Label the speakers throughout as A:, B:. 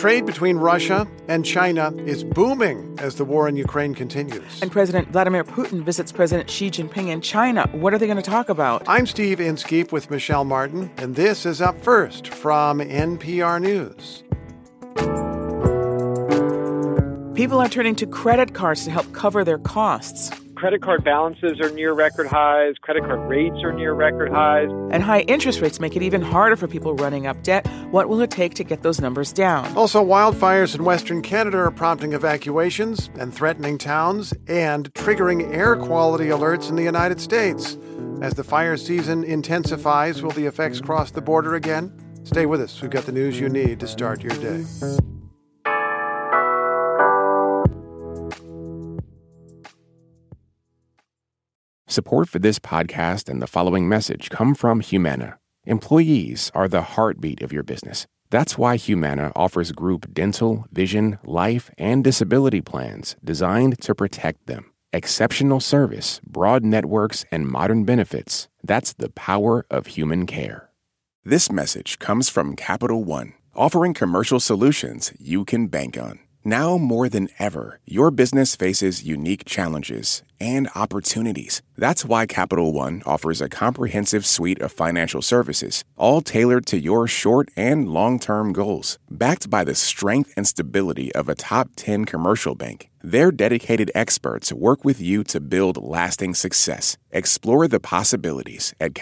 A: Trade between Russia and China is booming as the war in Ukraine continues.
B: And President Vladimir Putin visits President Xi Jinping in China. What are they going to talk about?
A: I'm Steve Inskeep with Michelle Martin, and this is Up First from NPR News.
B: People are turning to credit cards to help cover their costs.
C: Credit card balances are near record highs. Credit card rates are near record highs.
B: And high interest rates make it even harder for people running up debt. What will it take to get those numbers down?
A: Also, wildfires in Western Canada are prompting evacuations and threatening towns and triggering air quality alerts in the United States. As the fire season intensifies, will the effects cross the border again? Stay with us. We've got the news you need to start your day.
D: Support for this podcast and the following message come from Humana. Employees are the heartbeat of your business. That's why Humana offers group dental, vision, life, and disability plans designed to protect them. Exceptional service, broad networks, and modern benefits. That's the power of human care. This message comes from Capital One, offering commercial solutions you can bank on. Now more than ever, your business faces unique challenges and opportunities. That's why Capital One offers a comprehensive suite of financial services, all tailored to your short and long-term goals. Backed by the strength and stability of a top 10 commercial bank, their dedicated experts work with you to build lasting success. Explore the possibilities at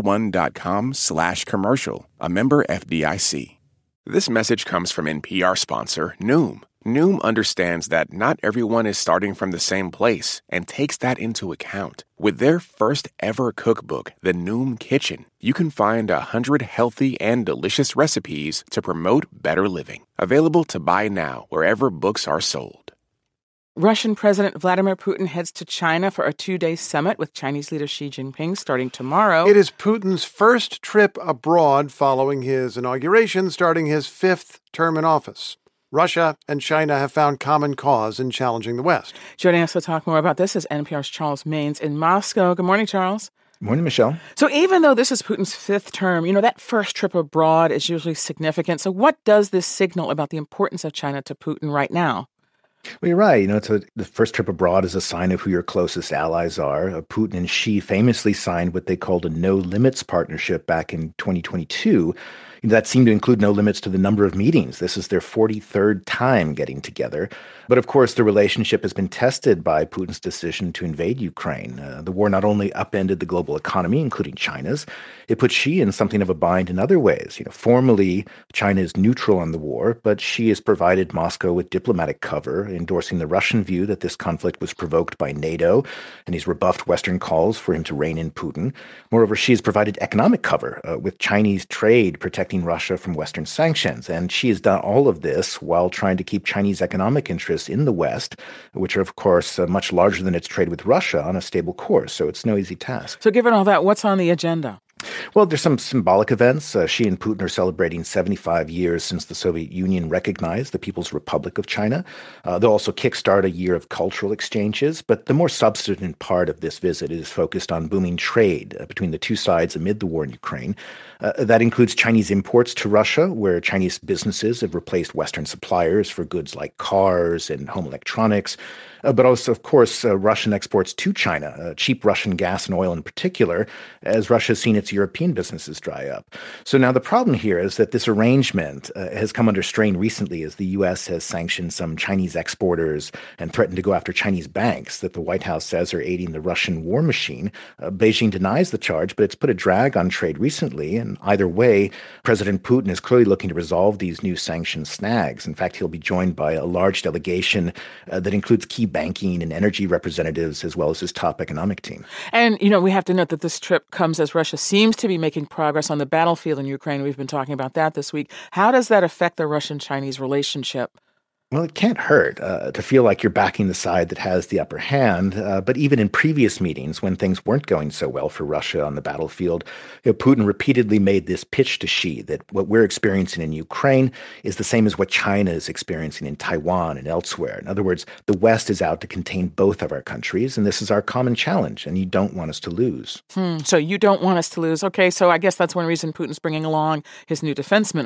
D: CapitalOne.com/commercial, a member FDIC. This message comes from NPR sponsor Noom. Noom understands that not everyone is starting from the same place and takes that into account. With their first ever cookbook, The Noom Kitchen, you can find 100 healthy and delicious recipes to promote better living. Available to buy now wherever books are sold.
B: Russian President Vladimir Putin heads to China for a 2-day summit with Chinese leader Xi Jinping starting tomorrow.
A: It is Putin's first trip abroad following his inauguration, starting his 5th term in office. Russia and China have found common cause in challenging the West.
B: Joining us to talk more about this is NPR's Charles Maynes in Moscow. Good morning, Charles.
E: Good morning, Michelle.
B: So even though this is Putin's 5th term, that first trip abroad is usually significant. So what does this signal about the importance of China to Putin right now?
E: Well, you're right. The first trip abroad is a sign of who your closest allies are. Putin and Xi famously signed what they called a no-limits partnership back in 2022. That seemed to include no limits to the number of meetings. This is their 43rd time getting together. But of course, the relationship has been tested by Putin's decision to invade Ukraine. The war not only upended the global economy, including China's, it put Xi in something of a bind in other ways. Formally, China is neutral on the war, but Xi has provided Moscow with diplomatic cover, endorsing the Russian view that this conflict was provoked by NATO, and he's rebuffed Western calls for him to rein in Putin. Moreover, Xi has provided economic cover, with Chinese trade protecting Russia from Western sanctions. And Xi has done all of this while trying to keep Chinese economic interests in the West, which are, of course, much larger than its trade with Russia, on a stable course. So it's no easy task.
B: So given all that, what's on the agenda?
E: Well, there's some symbolic events. Xi and Putin are celebrating 75 years since the Soviet Union recognized the People's Republic of China. They'll also kickstart a year of cultural exchanges. But the more substantive part of this visit is focused on booming trade between the two sides amid the war in Ukraine. That includes Chinese imports to Russia, where Chinese businesses have replaced Western suppliers for goods like cars and home electronics. But also, of course, Russian exports to China, cheap Russian gas and oil in particular, as Russia has seen its European businesses dry up. So now the problem here is that this arrangement has come under strain recently as the U.S. has sanctioned some Chinese exporters and threatened to go after Chinese banks that the White House says are aiding the Russian war machine. Beijing denies the charge, but it's put a drag on trade recently. And either way, President Putin is clearly looking to resolve these new sanction snags. In fact, he'll be joined by a large delegation that includes key banking and energy representatives, as well as his top economic team.
B: And, we have to note that this trip comes as Russia seems to be making progress on the battlefield in Ukraine. We've been talking about that this week. How does that affect the Russian-Chinese relationship?
E: Well, it can't hurt to feel like you're backing the side that has the upper hand. But even in previous meetings, when things weren't going so well for Russia on the battlefield, Putin repeatedly made this pitch to Xi that what we're experiencing in Ukraine is the same as what China is experiencing in Taiwan and elsewhere. In other words, the West is out to contain both of our countries, and this is our common challenge, and you don't want us to lose.
B: So you don't want us to lose. Okay, so I guess that's one reason Putin's bringing along his new defense minister.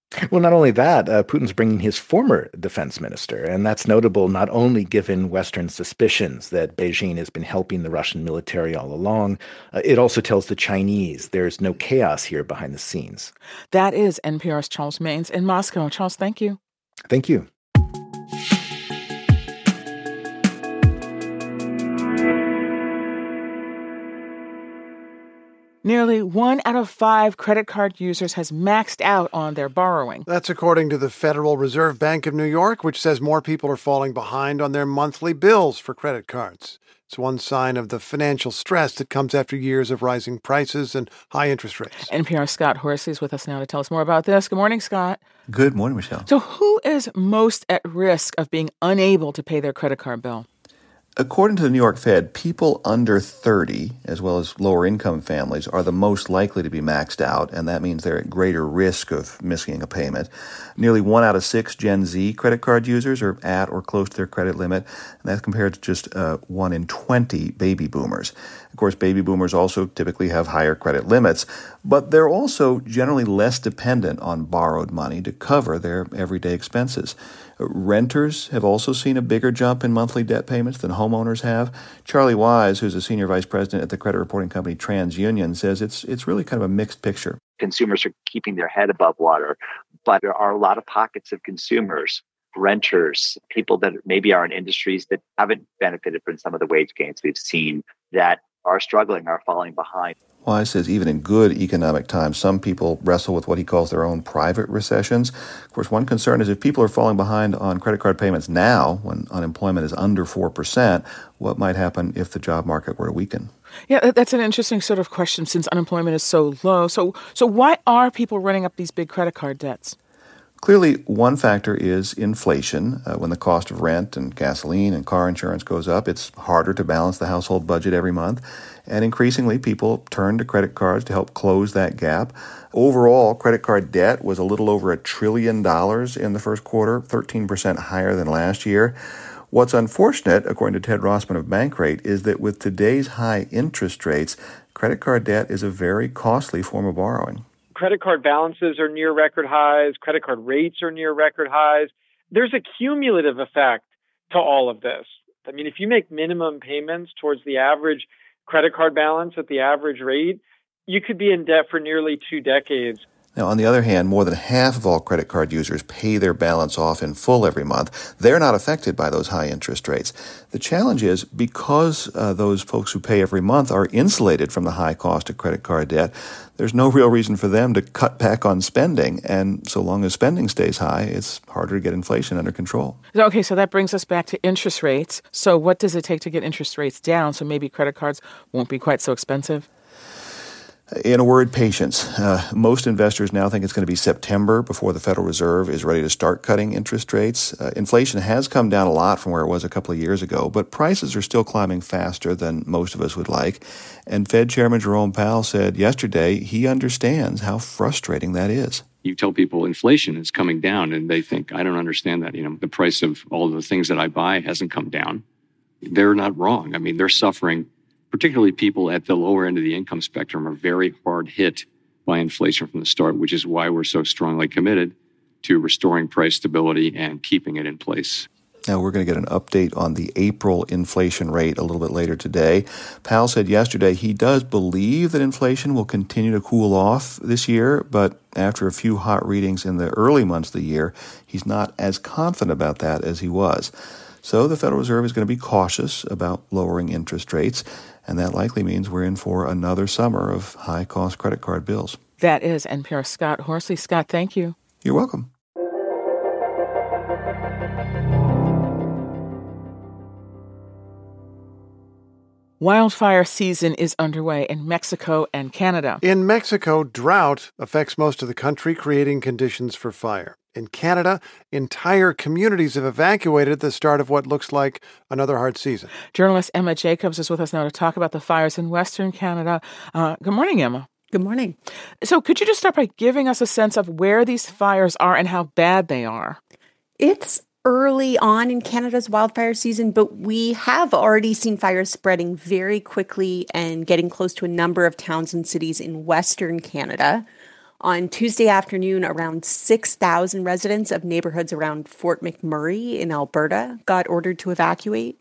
E: Well, not only that, Putin's bringing his former defense minister, and that's notable not only given Western suspicions that Beijing has been helping the Russian military all along, it also tells the Chinese there's no chaos here behind the scenes.
B: That is NPR's Charles Maynes in Moscow. Charles, thank you.
E: Thank you.
B: Nearly 1 out of 5 credit card users has maxed out on their borrowing.
A: That's according to the Federal Reserve Bank of New York, which says more people are falling behind on their monthly bills for credit cards. It's one sign of the financial stress that comes after years of rising prices and high interest rates.
B: NPR's Scott Horsley is with us now to tell us more about this. Good morning, Scott.
F: Good morning, Michelle.
B: So who is most at risk of being unable to pay their credit card bill?
F: According to the New York Fed, people under 30, as well as lower income families, are the most likely to be maxed out, and that means they're at greater risk of missing a payment. Nearly 1 out of 6 Gen Z credit card users are at or close to their credit limit, and that's compared to just 1 in 20 baby boomers. Of course, baby boomers also typically have higher credit limits, but they're also generally less dependent on borrowed money to cover their everyday expenses. Renters have also seen a bigger jump in monthly debt payments than homeowners have. Charlie Wise, who's a senior vice president at the credit reporting company TransUnion, says it's really kind of a mixed picture.
G: Consumers are keeping their head above water, but there are a lot of pockets of consumers, renters, people that maybe are in industries that haven't benefited from some of the wage gains we've seen, that are struggling, are falling behind.
F: Wise says even in good economic times, some people wrestle with what he calls their own private recessions. Of course, one concern is if people are falling behind on credit card payments now, when unemployment is under 4%, what might happen if the job market were to weaken?
B: Yeah, that's an interesting sort of question since unemployment is so low. So why are people running up these big credit card debts?
F: Clearly, one factor is inflation. When the cost of rent and gasoline and car insurance goes up, it's harder to balance the household budget every month. And increasingly, people turn to credit cards to help close that gap. Overall, credit card debt was a little over $1 trillion in the first quarter, 13% higher than last year. What's unfortunate, according to Ted Rossman of Bankrate, is that with today's high interest rates, credit card debt is a very costly form of borrowing.
C: Credit card balances are near record highs. Credit card rates are near record highs. There's a cumulative effect to all of this. I mean, if you make minimum payments towards the average credit card balance at the average rate, you could be in debt for nearly 2 decades.
F: Now, on the other hand, more than half of all credit card users pay their balance off in full every month. They're not affected by those high interest rates. The challenge is because those folks who pay every month are insulated from the high cost of credit card debt, there's no real reason for them to cut back on spending. And so long as spending stays high, it's harder to get inflation under control.
B: Okay, so that brings us back to interest rates. So what does it take to get interest rates down so maybe credit cards won't be quite so expensive?
F: In a word, patience. Most investors now think it's going to be September before the Federal Reserve is ready to start cutting interest rates. Inflation has come down a lot from where it was a couple of years ago, but prices are still climbing faster than most of us would like. And Fed Chairman Jerome Powell said yesterday he understands how frustrating that is.
H: You tell people inflation is coming down, and they think, I don't understand that. The price of all the things that I buy hasn't come down. They're not wrong. I mean, they're suffering. Particularly people at the lower end of the income spectrum are very hard hit by inflation from the start, which is why we're so strongly committed to restoring price stability and keeping it in place.
F: Now, we're going to get an update on the April inflation rate a little bit later today. Powell said yesterday he does believe that inflation will continue to cool off this year, but after a few hot readings in the early months of the year, he's not as confident about that as he was. So the Federal Reserve is going to be cautious about lowering interest rates, and that likely means we're in for another summer of high-cost credit card bills.
B: That is NPR's Scott Horsley. Scott, thank you.
F: You're welcome.
B: Wildfire season is underway in Mexico and Canada.
A: In Mexico, drought affects most of the country, creating conditions for fire. In Canada, entire communities have evacuated at the start of what looks like another hard season.
B: Journalist Emma Jacobs is with us now to talk about the fires in Western Canada. Good morning, Emma.
I: Good morning.
B: So could you just start by giving us a sense of where these fires are and how bad they are?
I: It's early on in Canada's wildfire season, but we have already seen fires spreading very quickly and getting close to a number of towns and cities in Western Canada. On Tuesday afternoon, around 6,000 residents of neighborhoods around Fort McMurray in Alberta got ordered to evacuate.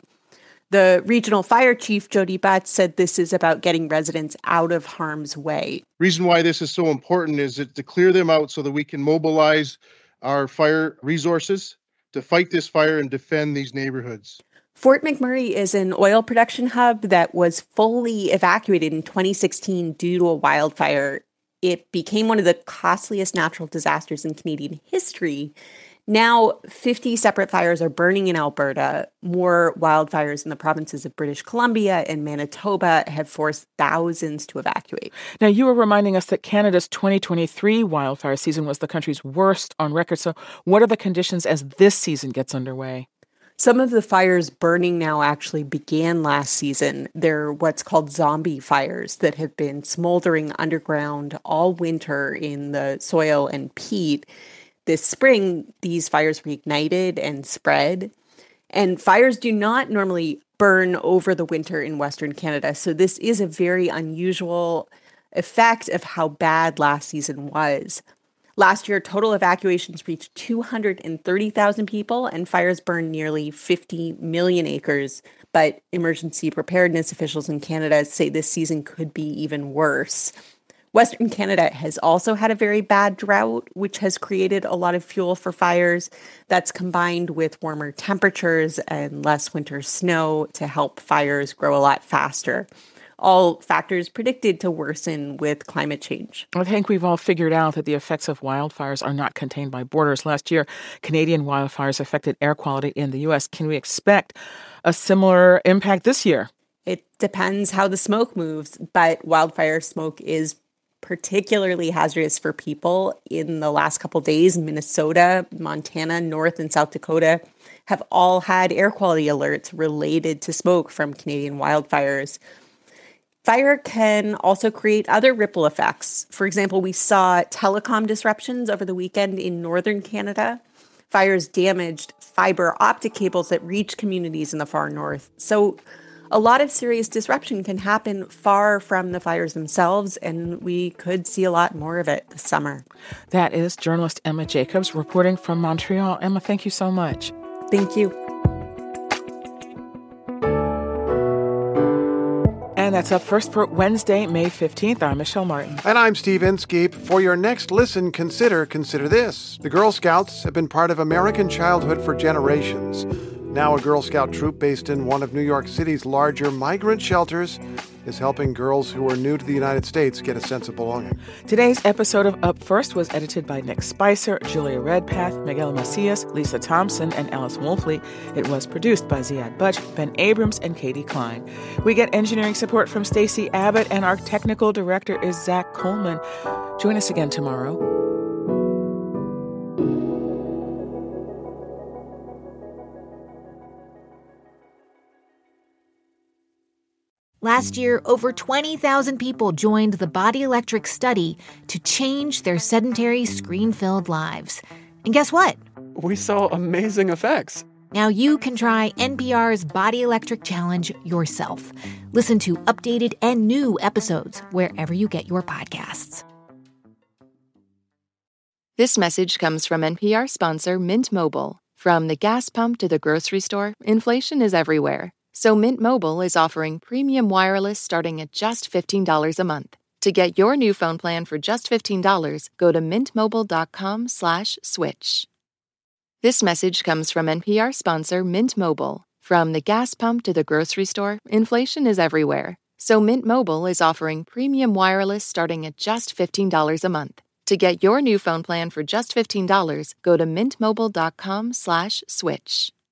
I: The regional fire chief, Jody Butts, said this is about getting residents out of harm's way.
J: Reason why this is so important is to clear them out so that we can mobilize our fire resources to fight this fire and defend these neighborhoods.
I: Fort McMurray is an oil production hub that was fully evacuated in 2016 due to a wildfire. It became one of the costliest natural disasters in Canadian history. Now, 50 separate fires are burning in Alberta. More wildfires in the provinces of British Columbia and Manitoba have forced thousands to evacuate.
B: Now, you were reminding us that Canada's 2023 wildfire season was the country's worst on record. So what are the conditions as this season gets underway?
I: Some of the fires burning now actually began last season. They're what's called zombie fires that have been smoldering underground all winter in the soil and peat. This spring, these fires reignited and spread. And fires do not normally burn over the winter in Western Canada. So this is a very unusual effect of how bad last season was. Last year, total evacuations reached 230,000 people, and fires burned nearly 50 million acres. But emergency preparedness officials in Canada say this season could be even worse. Western Canada has also had a very bad drought, which has created a lot of fuel for fires. That's combined with warmer temperatures and less winter snow to help fires grow a lot faster. All factors predicted to worsen with climate change.
B: I think we've all figured out that the effects of wildfires are not contained by borders. Last year, Canadian wildfires affected air quality in the U.S. Can we expect a similar impact this year?
I: It depends how the smoke moves, but wildfire smoke is particularly hazardous for people. In the last couple of days, Minnesota, Montana, North and South Dakota have all had air quality alerts related to smoke from Canadian wildfires. Fire can also create other ripple effects. For example, we saw telecom disruptions over the weekend in northern Canada. Fires damaged fiber optic cables that reach communities in the far north. So a lot of serious disruption can happen far from the fires themselves, and we could see a lot more of it this summer.
B: That is journalist Emma Jacobs reporting from Montreal. Emma, thank you so much.
I: Thank you.
B: And that's Up First for Wednesday, May 15th. I'm Michelle Martin.
A: And I'm Steve Inskeep. For your next listen, consider this. The Girl Scouts have been part of American childhood for generations. Now a Girl Scout troop based in one of New York City's larger migrant shelters is helping girls who are new to the United States get a sense of belonging.
B: Today's episode of Up First was edited by Nick Spicer, Julia Redpath, Miguel Macias, Lisa Thompson, and Alice Wolfley. It was produced by Ziad Butch, Ben Abrams, and Katie Klein. We get engineering support from Stacey Abbott, and our technical director is Zach Coleman. Join us again tomorrow.
K: Last year, over 20,000 people joined the Body Electric study to change their sedentary, screen-filled lives. And guess what?
L: We saw amazing effects.
K: Now you can try NPR's Body Electric Challenge yourself. Listen to updated and new episodes wherever you get your podcasts.
M: This message comes from NPR sponsor Mint Mobile. From the gas pump to the grocery store, inflation is everywhere. So Mint Mobile is offering premium wireless starting at just $15 a month. To get your new phone plan for just $15, go to mintmobile.com/switch. This message comes from NPR sponsor Mint Mobile. From the gas pump to the grocery store, inflation is everywhere. So Mint Mobile is offering premium wireless starting at just $15 a month. To get your new phone plan for just $15, go to mintmobile.com/switch.